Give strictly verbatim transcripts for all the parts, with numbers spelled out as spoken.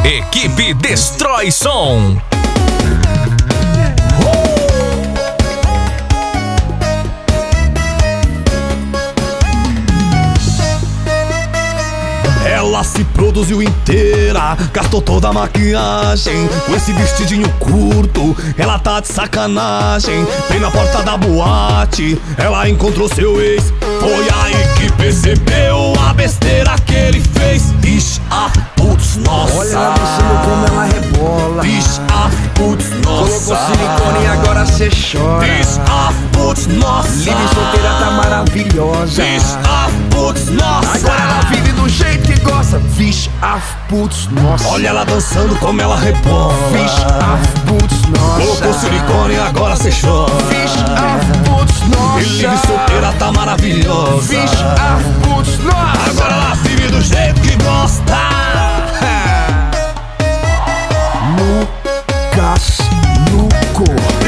Equipe Destrói Som. Ela se produziu inteira, gastou toda a maquiagem. Com esse vestidinho curto, ela tá de sacanagem. Bem na porta da boate, ela encontrou seu ex. Foi aí que percebeu a besteira que ele fez. Ixi, ah, putz, nossa. Olha ela dançando como ela rebola. Ixi, ah, putz, nossa. Colocou silicone e agora cê chora. Ixi, ah, putz, nossa. Livre e solteira tá maravilhosa. Ixi, ah, putz, nossa. Agora ela vive do jeito que gosta. Vixe, ah, putz, nossa. Olha ela dançando como ela rebola. Vixe, ah, putz, nossa. Colocou silicone e agora cê chora. Vixe, ah, putz, nossa. E livre solteira tá maravilhosa. Vixe, ah, putz, nossa. Agora ela vive do jeito que gosta. Lucas Luco.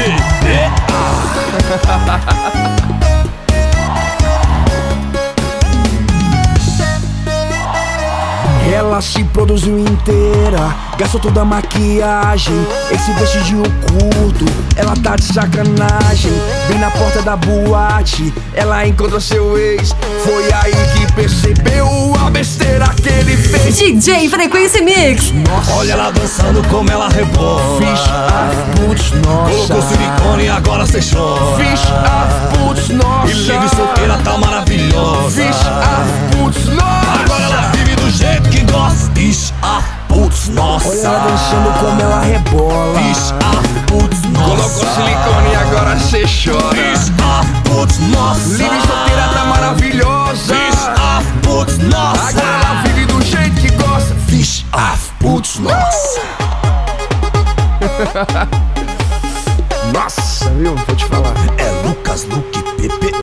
Ela se produziu inteira, gastou toda a maquiagem. Esse vestidinho curto, ela tá de sacanagem. Bem na porta da boate, ela encontrou seu ex. Foi aí que percebeu a besteira que ele fez. D J Frequência Mix. Nossa. Olha ela dançando como ela rebola. Vixe, ah, putz, nossa. Colocou silicone e agora cê chora. Vixe, ah, putz, nossa. E livre solteira tá maravilhosa. Vixe, ah, putz, nossa. Agora ela vive do jeito que gosta. Ixi, ah, putz, nossa. Olha ela dançando como ela rebola. Ixi, ah, putz, nossa. Colocou silicone e agora cê chora. Ixi, ah, putz, nossa. Livre e solteira tá maravilhosa. Ixi, ah, putz, nossa. Agora ela vive do jeito que gosta. Vixe, ah, putz, nossa. Nossa, viu? Vou te falar. É Lucas Luque P P.